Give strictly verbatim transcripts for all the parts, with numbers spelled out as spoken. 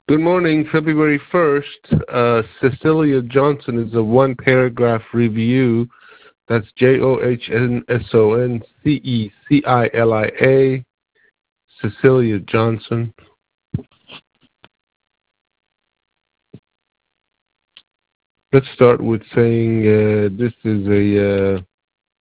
Good morning, February first. Uh, Cecilia Johnson is a one-paragraph review. That's J O H N S O N C E C I L I A, Cecilia Johnson. Let's start with saying uh, this is a uh,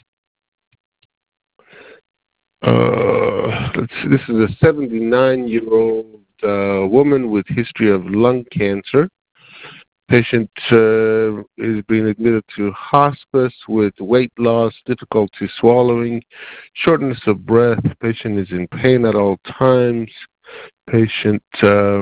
uh, let's see, this is a seventy-nine-year-old uh, woman with history of lung cancer. Patient uh, is being admitted to hospice with weight loss, difficulty swallowing, shortness of breath. Patient is in pain at all times. Patient, uh,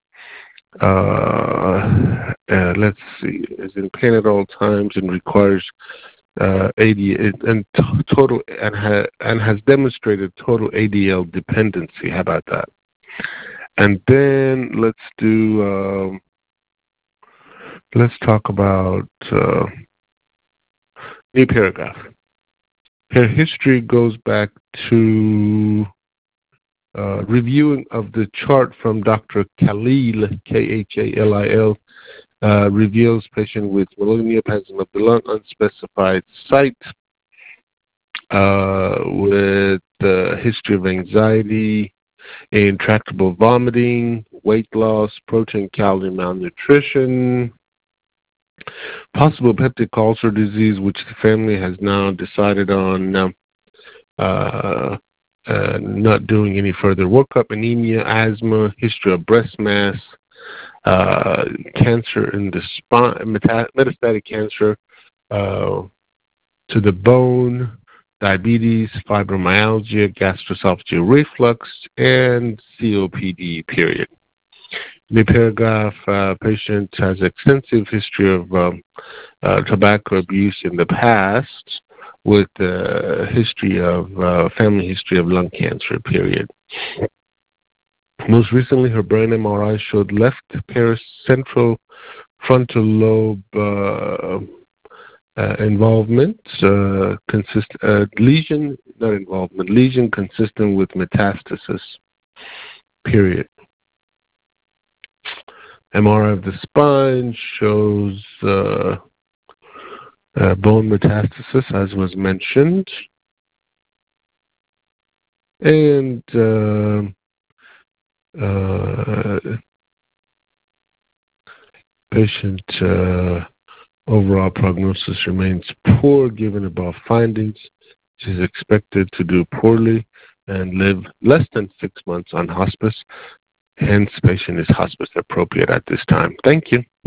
uh, uh, let's see, is in pain at all times and requires uh, A D and total and, ha, and has demonstrated total A D L dependency. How about that? And then let's do. Um, Let's talk about uh, new paragraph. Her history goes back to uh, reviewing of the chart from Doctor Khalil, K H A L I L, uh, reveals patient with myeloneoplasm of the lung, unspecified site, uh, with uh, history of anxiety, intractable vomiting, weight loss, protein calorie malnutrition, possible peptic ulcer disease, which the family has now decided on uh, uh, uh, not doing any further workup, anemia, asthma, history of breast mass, uh, cancer in the spine, meta- metastatic cancer uh, to the bone, diabetes, fibromyalgia, gastroesophageal reflux, and C O P D, period. The paragraph, uh, patient has extensive history of um, uh, tobacco abuse in the past with uh, history of uh, family history of lung cancer, period. Most recently, her brain M R I showed left paracentral frontal lobe uh, uh, involvement, uh, consist, uh, lesion, not involvement, lesion consistent with metastasis, period. M R I of the spine shows uh, uh, bone metastasis, as was mentioned. And uh, uh, patient uh, overall prognosis remains poor given above findings. She is expected to do poorly and live less than six months on hospice. Hence, patient is hospice appropriate at this time. Thank you.